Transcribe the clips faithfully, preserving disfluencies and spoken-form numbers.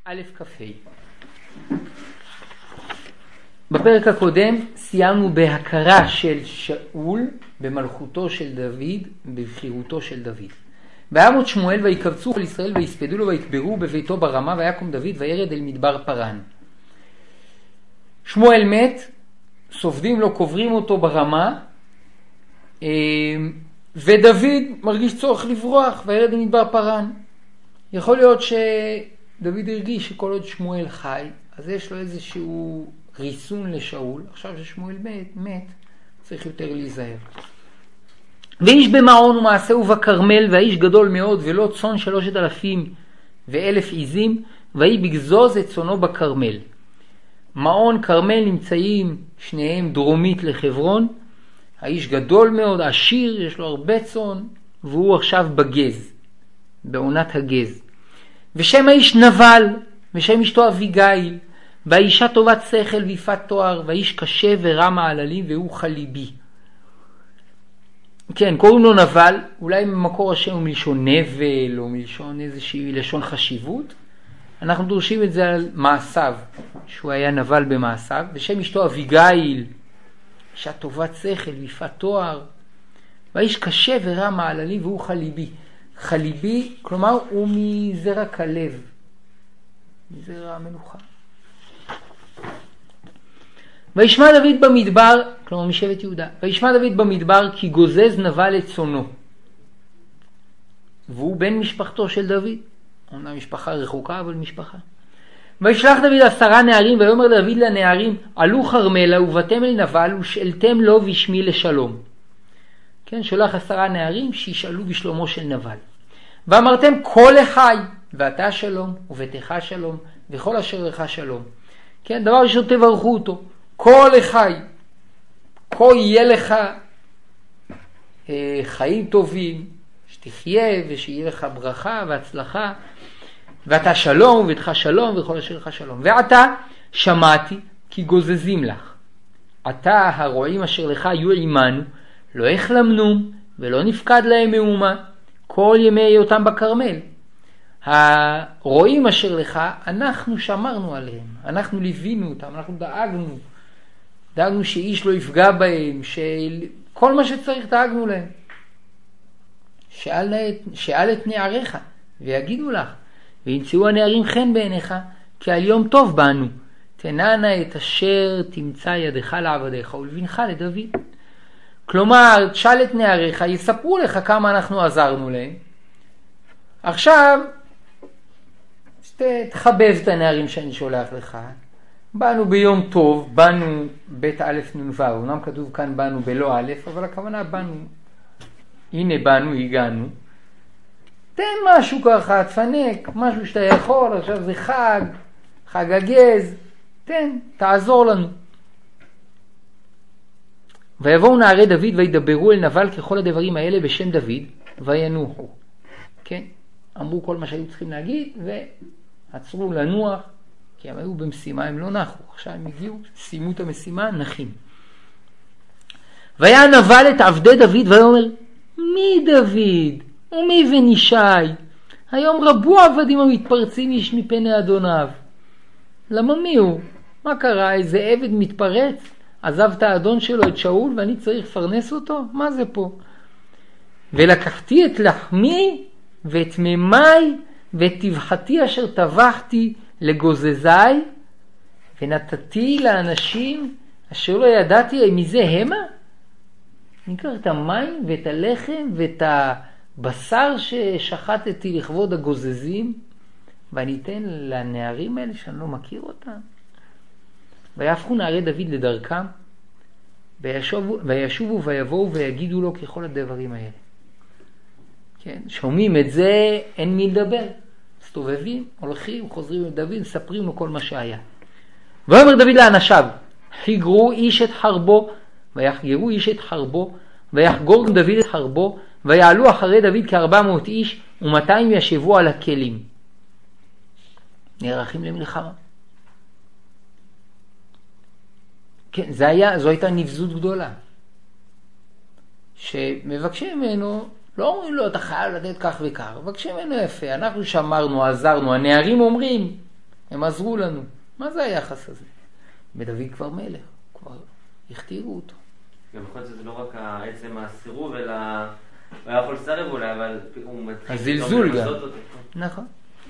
א' כ"ה. בפרק הקודם סיימנו בהכרה של שאול במלכותו של דוד, בבחירותו של דוד. וימות שמואל ויקבצו על ישראל ויספדו לו ויקברו בביתו ברמה, ויקום דוד וירד אל מדבר פרן. שמואל מת, סופדים לו, קוברים אותו ברמה, ודוד מרגיש צורך לברוח וירד אל מדבר פרן. יכול להיות שדוד הרגיש שכל עוד שמואל חי, אז יש לו איזשהו ריסון לשאול. עכשיו ששמואל מת, מת, צריך יותר להיזהר. ואיש במעון ומעשהו בכרמל, והאיש גדול מאוד, ולא צאן שלושת אלפים ואלף עיזים, והיא בגזוז את צאנו בכרמל. מעון כרמל נמצאים שניהם דרומית לחברון. האיש גדול מאוד, עשיר, יש לו הרבה צאן, והוא עכשיו בגז, בעונת הגז. ושם האיש נבל, ושם אשתו אביגיל, והאישה טובת שכל ויפת תואר, והאיש קשה ורע מעללים, והוא חליבי. כן, קוראים לו נבל, אולי ממקור השם הוא מלשון נבל, או מלשון איזושהי לשון חשיבות. אנחנו דורשים את זה על מעשיו, שהוא היה נבל במעשיו. ושם אשתו אביגיל, אישה טובת שכל ויפת תואר, והאיש קשה ורע מעללים, והוא חליבי. חליבי, כלומר, הוא מזרע כלב, מזרע המלוכה. וישמע דוד במדבר, כלומר משבט יהודה, וישמע דוד במדבר כי גוזז נבל את צאנו, והוא בן משפחתו של דוד, אומנם משפחה רחוקה אבל משפחה. וישלח דוד עשרה נערים, ויאמר דוד לנערים, עלו חרמלה ובאתם אל נבל ושאלתם לו בשמי לשלום. כן, שולח עשרה נערים שישאלו בשלומו של נבל. ואמרתם כל לחי, ואתה שלום וביתך שלום וכל אשר לך שלום. כן, דבר ראשון תברכו אותו, כל לחי, כה יהיה לך אה, חיים טובים, שתחיה ושיהיה לך ברכה והצלחה, ואתה שלום וביתך שלום וכל אשר לך שלום. ועתה שמעתי כי גוזזים לך, אתה הרועים אשר לך יהיו עמנו, לא החלמנום ולא נפקד להם מאומה כל ימי היותם בכרמל. הרועים אשר לך, אנחנו שמרנו עליהם, אנחנו ליווינו אותם, אנחנו דאגנו, דאגנו שאיש לא יפגע בהם, שכל מה שצריך דאגנו להם. שאל את, שאל את נעריך ויגידו לך, וימצאו הנערים חן בעיניך, כי על יום טוב בנו, תנענה את אשר תמצא ידך לעבדיך ולבנך לדוד. כלומר, תשאל את נעריך, יספרו לך כמה אנחנו עזרנו להם. עכשיו, תחבב את הנערים שאני שולח לך. באנו ביום טוב, באנו בית א' נ"ו, אומנם כתוב כאן באנו בלא א', אבל הכוונה באנו, הנה באנו, הגענו. תן משהו ככה, תפנק, משהו שאתה יכול, עכשיו זה חג, חג הגז, תן, תעזור לנו. ויבואו נערי דוד וידברו אל נבל ככל הדברים האלה בשם דוד וינוחו. כן, אמרו כל מה שהיו צריכים להגיד ועצרו לנוח, כי הם היו במשימה, הם לא נחו. עכשיו הם הגיעו, סיימו את המשימה, נחים. והיה נבל את עבדי דוד ויאמר, מי דוד ומי ונישי? היום רבו עבדים המתפרצים איש מפני אדוניו. למה מי הוא? מה קרה? איזה עבד מתפרץ? עזב את האדון שלו, את שאול, ואני צריך לפרנס אותו? מה זה פה? ולקחתי את לחמי ואת מימי ואת טבחתי אשר טבחתי לגוזזי, ונתתי לאנשים אשר לא ידעתי מזה המה? אני אקח את המים ואת הלחם ואת הבשר ששחטתי לכבוד הגוזזים, ואני אתן לנערים האלה שאני לא מכיר אותם. ויהפכו נערי דוד לדרכם, וישובו, וישובו ויבואו ויגידו לו ככל הדברים האלה. כן, שומעים את זה, אין מי לדבר. מסתובבים, הולכים, חוזרים לדוד, מספרים לו כל מה שהיה. ואומר דוד לאנשיו, חיגרו איש את חרבו, ויחגרו איש את חרבו, ויחגור דוד את חרבו, ויעלו אחרי דוד כארבע מאות איש, ומאתיים ישבו על הכלים. נערכים למלחמה. כן, זה היה, זו הייתה נבזות גדולה. שמבקשים ממנו, לא אומרים לו, אתה חייב לתת כך וכך, מבקשים ממנו יפה, אנחנו שמרנו, עזרנו, הנערים אומרים, הם עזרו לנו. מה זה היחס הזה? ודוד כבר מלך, כבר הכתירו אותו. גם יכול להיות שזה לא רק עצם הסירוב, אלא הוא היה יכול לסרב אולי, אבל הוא מתחיל... הזלזול גם. נכון.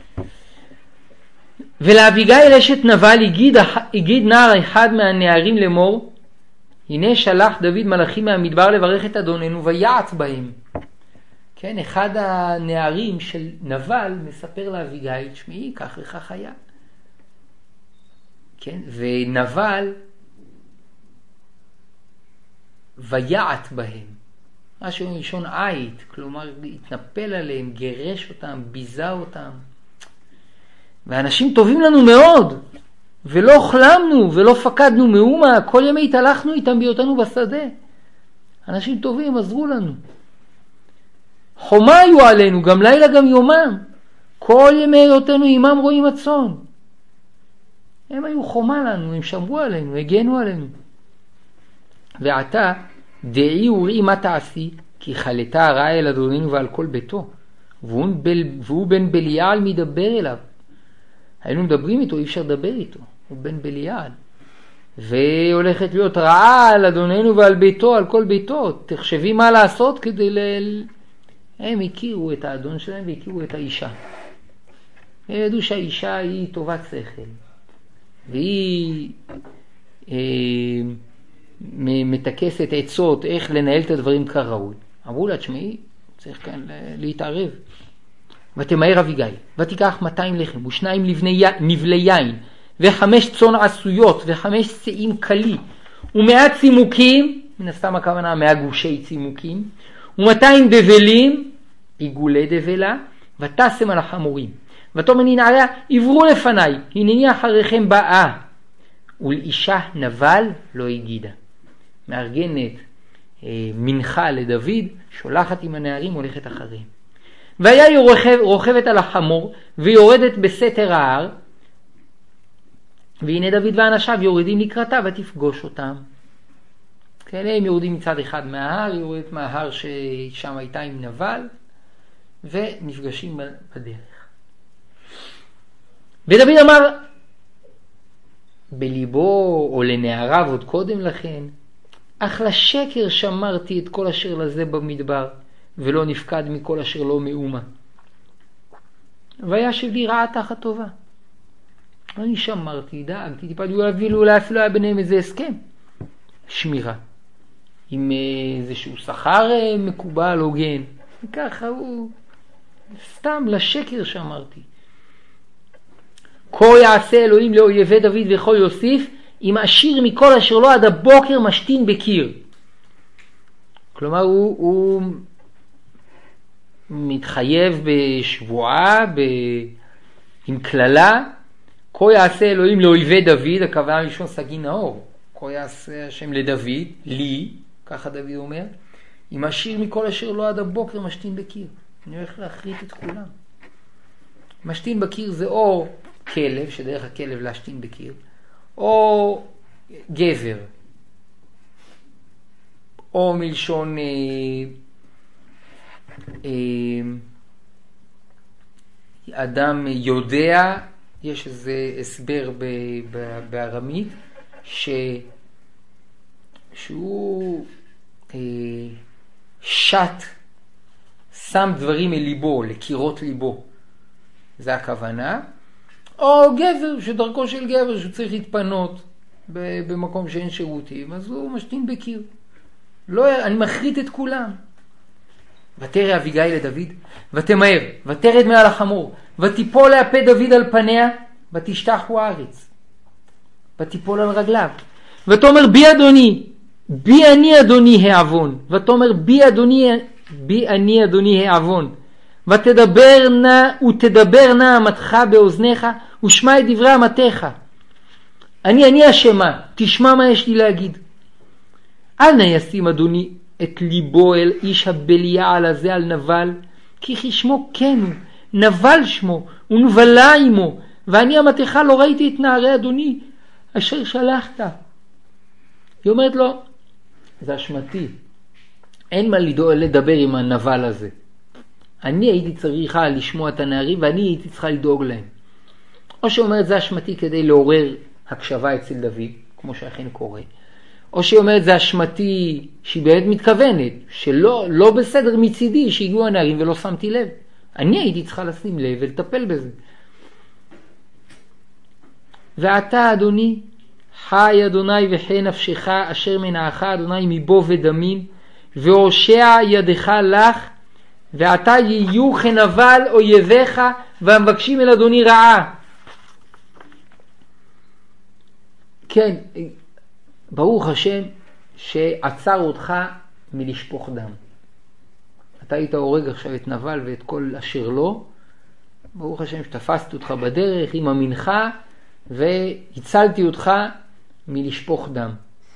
ולאביגיל אשת נבל הגיד, הגיד נער אחד מהנערים לאמור, הנה שלח דוד מלאכים מהמדבר לברך את אדוננו ויעץ בהם. כן, אחד הנערים של נבל מספר לאביגיל, שמעי, כך וכך היה. כן, ונבל ויעץ בהם. משהו מלשון עית, כלומר התנפל עליהם, גירש אותם, ביזה אותם. ואנשים טובים לנו מאוד, ולא חלמנו ולא פקדנו מאומה, כל ימי התהלכנו איתם בהיותנו בשדה. אנשים טובים עזרו לנו. חומה היו עלינו, גם לילה גם יומם. כל ימי היותנו עמם רואים הצאן. הם היו חומה לנו, הם שמרו עלינו, הגנו עלינו. ועתה דעי וראי מה תעשי, כי חלתה הרעה אל אדוננו ועל כל ביתו, והוא, בל, והוא בן בליעל מדבר אליו. היינו מדברים איתו, אי אפשר לדבר איתו, הוא בן בליעל. והולכת להיות רעה על אדוננו ועל ביתו, על כל ביתו. תחשבי מה לעשות כדי ל... הם הכירו את האדון שלהם והכירו את האישה. הם ידעו שהאישה היא טובת שכל. והיא אה, מתקסת עצות איך לנהל את הדברים כראוי. אמרו לה, תשמעי, צריך כאן להתערב. ותמהר אביגיל, ותיקח מאתיים לחם ושניים לבני נבלי יין וחמש צאן עשויות וחמש שאים קלי ומאה צימוקים, מן הסתם הכוונה מאה גושי צימוקים, ומאתיים דבלים, עיגולי דבלה, ותשם על החמורים. ותאמר לנעריה, עברו לפניי, הנני אחריכם באה. ולאישה נבל לא הגידה. מארגנת אה, מנחה לדוד, שולחת עם הנערים, הולכת אחריהם. והיה היא רוכב, רוכבת על החמור, ויורדת בסתר ההר, והנה דוד ואנשיו יורדים לקראתה, ותפגוש אותם. כאלה הם יורדים מצד אחד מההר, היא יורדת מההר ששם הייתה עם נבל, ונפגשים בדרך. ודוד אמר בליבו או לנעריו עוד קודם לכן, אך לשקר שמרתי את כל אשר לזה במדבר, ולא נפקד מכל אשר לא מאומה. וישב לי רעה תחת טובה. אני שמרתי, דאגתי, טיפה אפילו אולי אפילו היה ביניהם איזה הסכם. שמירה. עם איזשהו שכר מקובל, הוגן. וככה הוא סתם לשקר שמרתי. כה יעשה אלוהים לאויבי דוד וכה יוסיף, אם עשיר מכל אשר לא עד הבוקר משתין בקיר. כלומר הוא, הוא מתחייב בשבועה, ב... עם כללה, כה יעשה אלוהים לאויבי דוד, הכוונה לשון סגי נאור, כה יעשה השם לדוד, לי, ככה דוד אומר, אם עשיר מכל אשר לא עד הבוקר משתין בקיר. אני הולך להחריט את כולם. משתין בקיר זה או כלב, שדרך הכלב להשתין בקיר, או גבר, או מלשון אה, אה, אדם יודע, יש איזה הסבר ב, ב, בארמית, ש, שהוא אה, שט, שם דברים אל ליבו, לקירות ליבו. זה הכוונה. או גבר, שדרכו של גבר, שהוא צריך להתפנות במקום שאין שירותים, אז הוא משתין בקיר. לא, אני מחריט את כולם. ותרא אביגיל לדוד, ותמהר, ותרד מעל החמור, ותיפול להפה דוד על פניה, ותשתחו הארץ. ותיפול על רגליו. ותאמר בי אדוני, בי אני אדוני העוון. ותאמר בי אדוני, בי אני אדוני העוון. ותדבר נא, ותדבר נא אמתך באוזניך, ושמע את דברי אמתך. אני, אני אשמה, תשמע מה יש לי להגיד. אל נא ישים אדוני את ליבו אל איש הבליעל הזה על נבל, כי כשמו כן הוא, נבל שמו, ונבלה עמו, ואני אמתך לא ראיתי את נערי אדוני, אשר שלחת. היא אומרת לו, זה אשמתי, אין מה לדבר עם הנבל הזה. אני הייתי צריכה לשמוע את הנערים, ואני הייתי צריכה לדאוג להם. או שהיא אומרת זה אשמתי כדי לעורר הקשבה אצל דוד, כמו שאכן קורה, או שהיא אומרת זה אשמתי שהיא באמת מתכוונת, שלא לא בסדר מצידי שהגיעו הנערים ולא שמתי לב. אני הייתי צריכה לשים לב ולטפל בזה. ואתה אדוני, חי אדוני וחי נפשך אשר מנעך אדוני מבוא ודמים, והושע ידך לך, ואתה יהיו כנבל אויביך והמבקשים אל אדוני רעה. כן, ברוך השם שעצר אותך מלשפוך דם. אתה היית הורג עכשיו את נבל ואת כל אשר לו, ברוך השם שתפסתי אותך בדרך עם המנחה והצלתי אותך מלשפוך דם.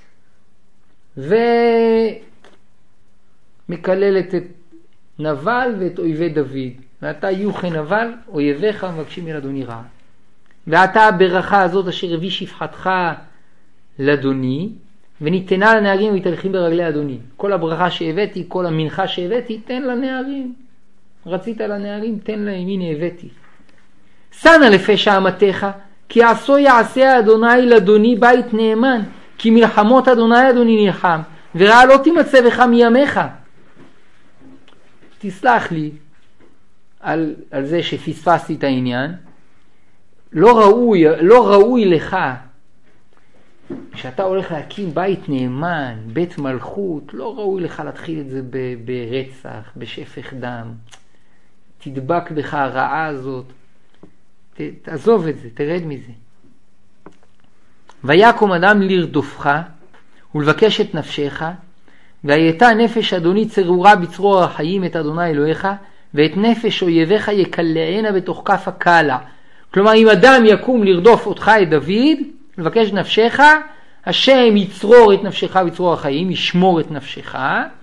ומקללת את נבל ואת אויבי דוד. ואתה יהיו כנבל אויביך ומבקשים אל אדוני רעה. ואתה הברכה הזאת אשר הביא שפחתך לאדוני, וניתנה לנערים ומתהלכים ברגלי אדוני. כל הברכה שהבאתי, כל המנחה שהבאתי, תן לנערים. רצית לנערים, תן להם, הנה הבאתי. שנה לפשע אמתך, כי עשו יעשה אדוני לאדוני בית נאמן, כי מלחמות אדוני אדוני נלחם, ורעה לא תימצא בך מימיך. תסלח לי על, על זה שפספסתי את העניין. לא ראוי, לא ראוי לך שאתה הולך להקים בית נאמן, בית מלכות, לא ראוי לך להתחיל את זה ב- ברצח, בשפך דם. תדבק בך הרעה הזאת. ת, תעזוב את זה, תרד מזה. ויקום אדם לרדופך ולבקש את נפשך, והייתה נפש אדוני צרורה בצרור החיים את אדוני אלוהיך, ואת נפש אויביך יקלענה בתוך כף הקלה. כלומר, אם אדם יקום לרדוף אותך את דוד, לבקש נפשך, השם יצרור את נפשך בצרור החיים, ישמור את נפשך,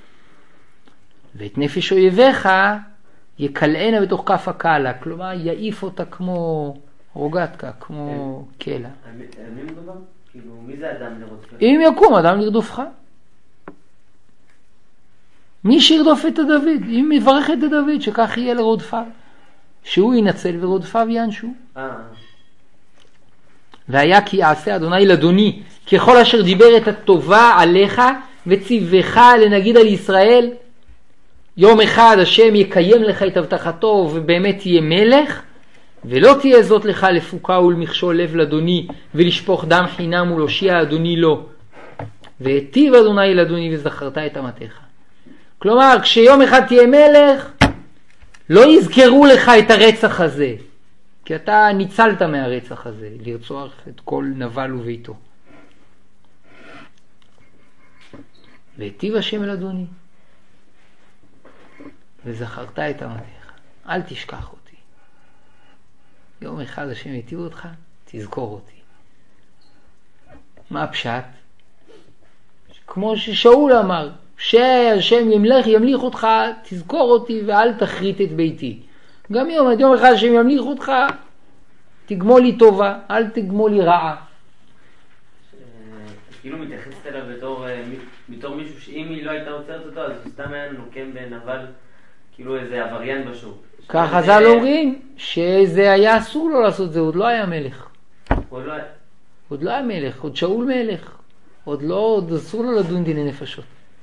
ואת נפש אויביך יקלענה בתוך כף הקלה. כלומר, יעיף אותה כמו רוגטקה, כמו קלע. על מי מדובר? כאילו, מי זה אדם לרדופך? אם יקום אדם לרדופך. מי שירדוף את הדוד, אם יברך את הדוד, שכך יהיה לרודפיו, שהוא ינצל ורודפיו יענשו. אה. והיה כי יעשה אדוני לאדוני ככל אשר דיבר את הטובה עליך וציווך לנגיד על ישראל. יום אחד השם יקיים לך את הבטחתו ובאמת תהיה מלך, ולא תהיה זאת לך לפוקה ולמכשול לב לאדוני ולשפוך דם חינם ולהושיע אדוני לו. והיטיב אדוני לאדוני וזכרת את אמתך. כלומר, כשיום אחד תהיה מלך, לא יזכרו לך את הרצח הזה, כי אתה ניצלת מהרצח הזה, לרצוח את כל נבל וביתו. והיטיב השם אל אדוני, וזכרת את אמתך. אל תשכח אותי. יום אחד השם היטיב אותך, תזכור אותי. מה הפשט? כמו ששאול אמר, שהשם ימלך, ימליך אותך, תזכור אותי ואל תחריט את ביתי. גם יום, יום אחד השם ימליך אותך, תגמול לי טובה, אל תגמול לי רעה. כאילו מתייחסת אליו בתור, בתור מישהו שאם היא לא הייתה עוצרת אותו, אז הוא סתם היה נוקם בנבל, כאילו איזה עבריין בשוק. כך חז"ל אומרים שזה היה אסור לו לעשות זה, עוד לא היה מלך. עוד לא היה. עוד לא היה מלך, עוד שאול מלך. עוד לא, עוד אסור לו לדון דיני נפשות.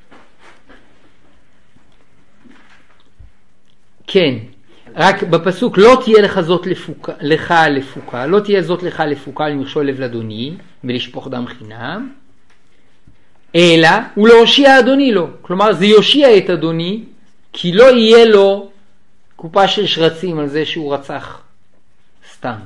כן, רק בפסוק לא תהיה לך זאת לפוקה, לך לפוקה, לא תהיה זאת לך לפוקה למכשול לב לאדוני ולשפוך דם חינם, אלא ולהושיע אדוני לו. כלומר זה יושיע את אדוני, כי לא יהיה לו קופה של שרצים על זה שהוא רצח סתם.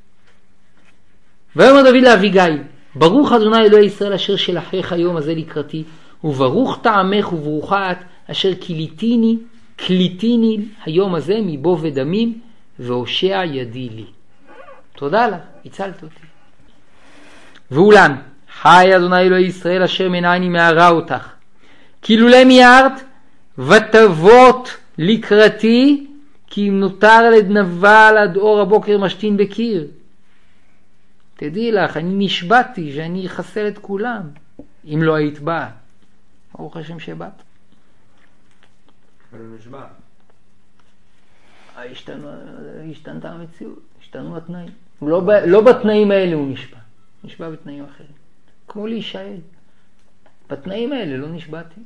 ויאמר דוד לאביגיל, ברוך אדוני אלוהי ישראל אשר שלחך היום הזה לקראתי, וברוך טעמך וברוכה את אשר כיליתיני קליטיני היום הזה מבוא ודמים, והושע ידי לי. תודה לך, הצלת אותי. ואולם, חי אדוני אלוהי ישראל אשר מנעני מהרה אותך, כי לולא מיהרת ותבות לקראתי, כי אם נותר לדנבל עד אור הבוקר משתין בקיר. תדעי לך, אני נשבעתי שאני אחסל את כולם, אם לא היית באה. ברוך השם שבאת. אבל הוא נשבע. השתנתה המציאות, השתנו התנאים. לא, ב, לא בתנאים האלה הוא נשבע. נשבע בתנאים אחרים. כמו להישאל. בתנאים האלה לא נשבעתי.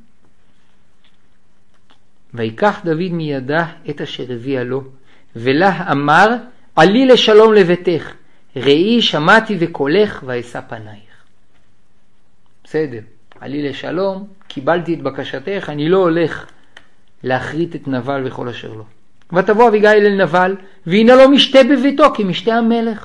ויקח דוד מידה את אשר הביאה לו, ולה אמר, עלי לשלום לביתך, ראי שמעתי וקולך ואשא פנייך. בסדר, עלי לשלום, קיבלתי את בקשתך, אני לא הולך להחריט את נבל וכל אשר לו. ותבוא אביגיל אל נבל, והנה לו משתה בביתו כמשתה המלך.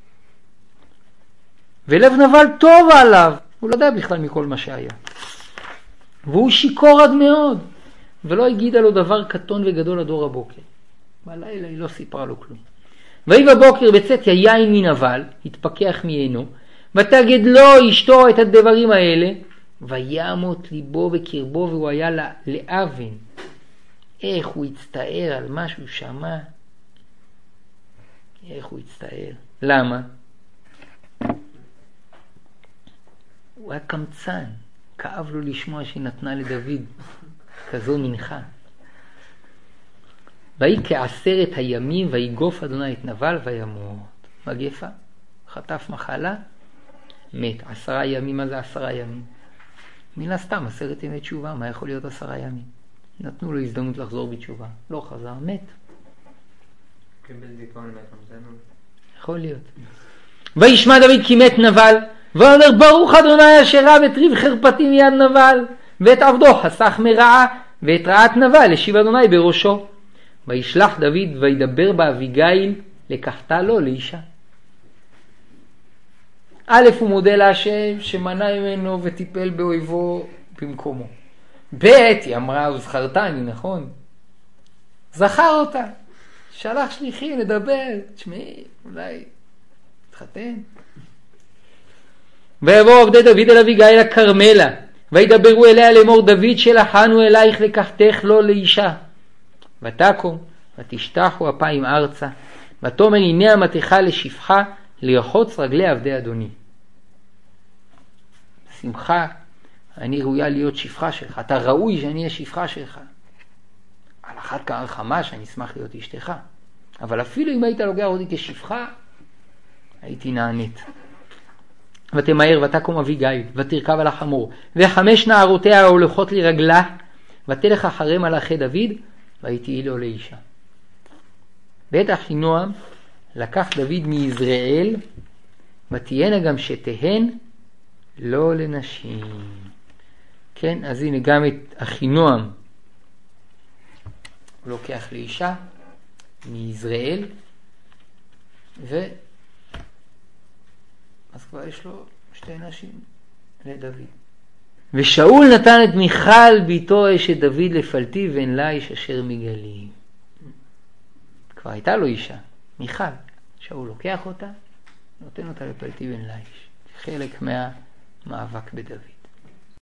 ולב נבל טוב עליו, הוא לא יודע בכלל מכל מה שהיה. והוא שיקור עד מאוד, ולא הגידה לו דבר קטון וגדול עד אור הבוקר. בלילה היא לא סיפרה לו כלום. ויהי בבוקר בצאת יין מנבל, התפקח מעינו, ותגד לו אשתו את הדברים האלה, וימות ליבו בקרבו, והוא היה לה, לאבן. איך הוא הצטער על מה שהוא שמע. איך הוא הצטער. למה? הוא היה קמצן. כאב לו לשמוע שהיא נתנה לדוד כזו מנחה. ויהי כעשרת הימים ויגוף אדוני את נבל וימות. מגפה, חטף מחלה, מת. עשרה ימים, מה זה עשרה ימים? מן הסתם עשרת ימי תשובה, מה יכול להיות עשרה ימים? נתנו לו הזדמנות לחזור בתשובה, לא חזר, מת. קיבל דיכאון מת, יכול להיות. וישמע דוד כי מת נבל, ואומר ברוך אדוני אשר רב את ריב חרפתי מיד נבל, ואת עבדו חסך מרעה, ואת רעת נבל השיב אדוני בראשו. וישלח דוד וידבר באביגיל, לקחתה לו לאישה. א' הוא מודה להשם שמנע ממנו וטיפל באויבו במקומו. ב' היא אמרה וזכרתני, נכון? זכר אותה. שלח שליחים לדבר, תשמעי, אולי תחתן. ויבוא עבדי דוד אל אביגיל הכרמלה, וידברו אליה לאמור דוד שלחנו אלייך לקחתך לו לאישה. ותקום ותשתחו אפיים ארצה, ותאמר הנה המתך לשפחה לרחוץ רגלי עבדי אדוני. שמחה, אני ראויה להיות שפחה שלך, אתה ראוי שאני אהיה שפחה שלך. על אחת כמה וכמה שאני אשמח להיות אשתך. אבל אפילו אם היית לוקח אותי כשפחה, הייתי נענית. ותמהר ותקום אביגיל, ותרכב על החמור, וחמש נערותיה הולכות לרגלה, ותלך אחרי מלאכי דוד, והייתי לו לאישה. בעת אחינועם לקח דוד מיזרעאל, ותהיינה גם שתיהן לא לנשים. כן, אז הנה גם את אחינועם הוא לוקח לאישה מיזרעאל, ו אז כבר יש לו שתי נשים לדוד. ושאול נתן את מיכל ביתו אשת דוד לפלטי, ואין לה איש אשר מגלים. כבר הייתה לו אישה, מיכל. שאול לוקח אותה, נותן אותה לפלטי ואין לה איש. חלק מהמאבק בדוד.